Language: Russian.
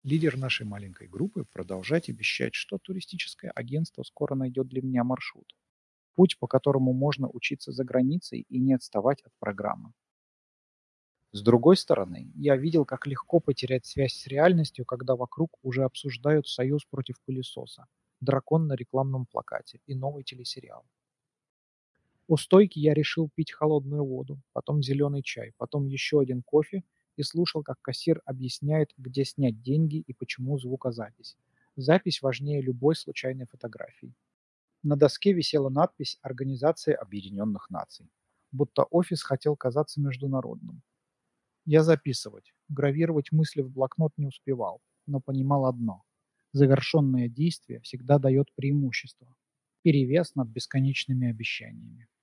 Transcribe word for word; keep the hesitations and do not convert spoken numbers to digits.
Лидер нашей маленькой группы продолжает обещать, что туристическое агентство скоро найдет для меня маршрут. Путь, по которому можно учиться за границей и не отставать от программы. С другой стороны, я видел, как легко потерять связь с реальностью, когда вокруг уже обсуждают союз против пылесоса, дракон на рекламном плакате и новый телесериал. У стойки я решил пить холодную воду, потом зеленый чай, потом еще один кофе и слушал, как кассир объясняет, где снять деньги и почему звукозапись. Запись важнее любой случайной фотографии. На доске висела надпись «Организация Объединенных Наций», будто офис хотел казаться международным. Я записывать, гравировать мысли в блокнот не успевал, но понимал одно – завершенное действие всегда дает преимущество, перевес над бесконечными обещаниями.